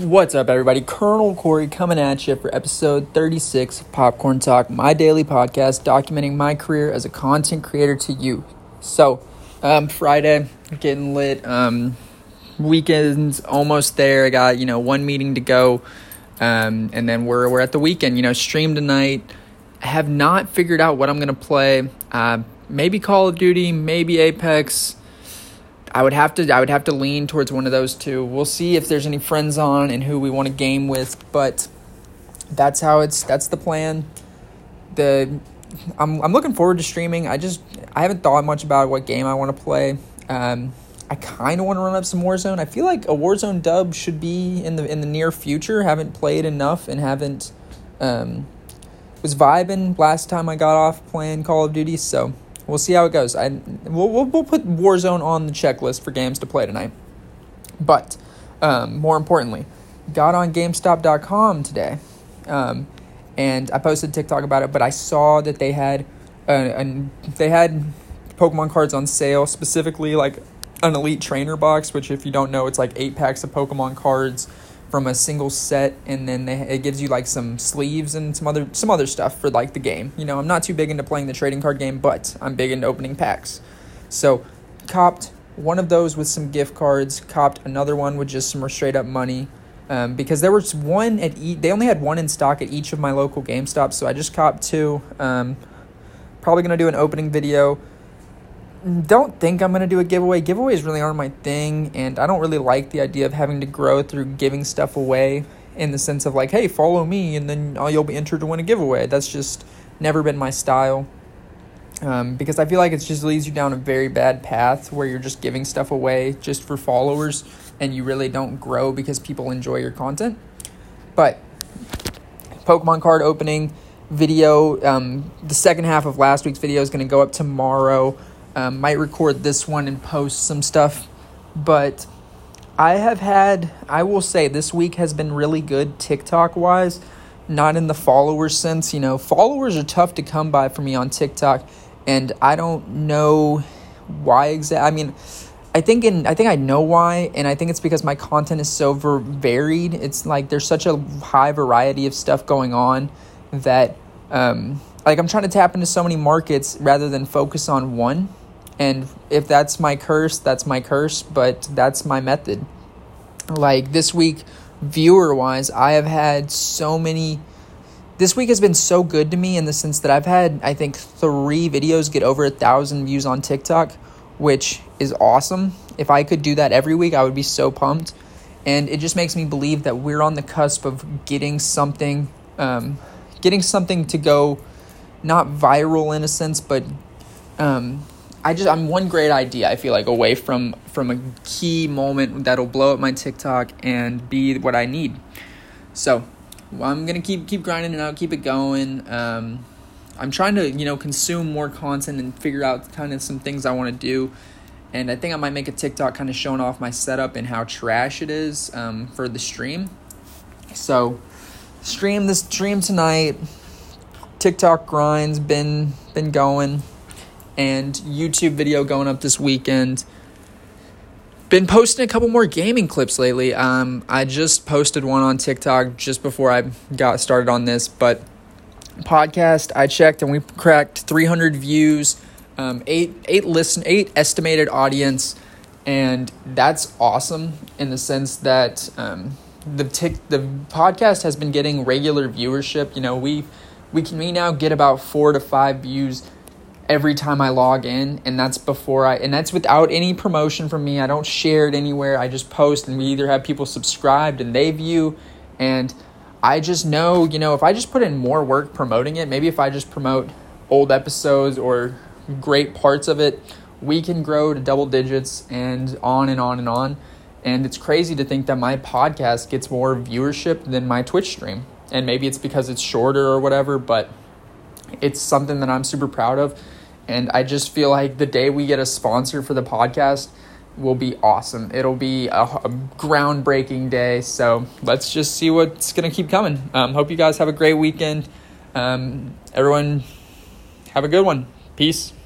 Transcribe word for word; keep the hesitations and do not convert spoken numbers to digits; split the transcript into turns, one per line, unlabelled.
What's up, everybody? Colonel Corey coming at you for episode thirty-six of Popcorn Talk, my daily podcast documenting my career as a content creator to you. So, um, Friday, getting lit. Um, weekend's almost there. I got, you know, one meeting to go. Um, and then we're we're at the weekend, you know, stream tonight. I have not figured out what I'm going to play. Uh, maybe Call of Duty, maybe Apex. I would have to I would have to lean towards one of those two. We'll see if there's any friends on and who we want to game with, but that's how it's that's the plan. The I'm I'm looking forward to streaming. I just I haven't thought much about what game I want to play. Um, I kind of want to run up some Warzone. I feel like a Warzone dub should be in the in the near future. Haven't played enough and haven't um, was vibing last time I got off playing Call of Duty, so we'll see how it goes. I we'll, we'll we'll put Warzone on the checklist for games to play tonight. But um, more importantly, got on GameStop dot com today, um, and I posted TikTok about it. But I saw that they had uh, an they had Pokemon cards on sale, specifically like an Elite Trainer box, which if you don't know, it's like eight packs of Pokemon cards from a single set, and then they, it gives you like some sleeves and some other some other stuff for like the game. You know, I'm not too big into playing the trading card game, but I'm big into opening packs. So, copped one of those with some gift cards, copped another one with just some straight up money, um, because there was one at e- they only had one in stock at each of my local GameStops, so I just copped two. Um, probably gonna do an opening video. Don't think I'm going to do a giveaway. Giveaways really aren't my thing, and I don't really like the idea of having to grow through giving stuff away in the sense of like, hey, follow me, and then oh, you'll be entered to win a giveaway. That's just never been my style, um, because I feel like it just leads you down a very bad path where you're just giving stuff away just for followers, and you really don't grow because people enjoy your content. But Pokemon card opening video, um, the second half of last week's video is going to go up tomorrow. Um, might record this one and post some stuff, but I have had, I will say this week has been really good TikTok wise, not in the followers sense. You know, followers are tough to come by for me on TikTok, and I don't know why exactly. I mean, I think in, I think I know why, and I think it's because my content is so ver- varied. It's like there's such a high variety of stuff going on that, um, like I'm trying to tap into so many markets rather than focus on one. And if that's my curse, that's my curse, but that's my method. Like this week, viewer-wise, I have had so many... This week has been so good to me in the sense that I've had, I think, three videos get over a thousand views on TikTok, which is awesome. If I could do that every week, I would be so pumped. And it just makes me believe that we're on the cusp of getting something, um, getting something to go, not viral in a sense, but... Um, I just, I'm one great idea, I feel like, away from, from a key moment that'll blow up my TikTok and be what I need. So, well, I'm going to keep keep grinding it out, keep it going. Um, I'm trying to, you know, consume more content and figure out kind of some things I want to do. And I think I might make a TikTok kind of showing off my setup and how trash it is um, for the stream. So, stream this stream tonight. TikTok grind's been been going. And YouTube video going up this weekend. Been posting a couple more gaming clips lately. Um, I just posted one on TikTok just before I got started on this. But podcast, I checked and we cracked three hundred views, um, eight eight listen, eight estimated audience, and that's awesome in the sense that um, the tic, the podcast has been getting regular viewership. You know, we we can we now get about four to five views every time I log in, and that's before I, and that's without any promotion from me. I don't share it anywhere. I just post, and we either have people subscribed and they view, and I just know, you know, if I just put in more work promoting it, maybe if I just promote old episodes or great parts of it, we can grow to double digits and on and on and on. And it's crazy to think that my podcast gets more viewership than my Twitch stream. And maybe it's because it's shorter or whatever, but it's something that I'm super proud of. And I just feel like the day we get a sponsor for the podcast will be awesome. It'll be a, a groundbreaking day. So let's just see what's going to keep coming. Um, hope you guys have a great weekend. Um, everyone have a good one. Peace.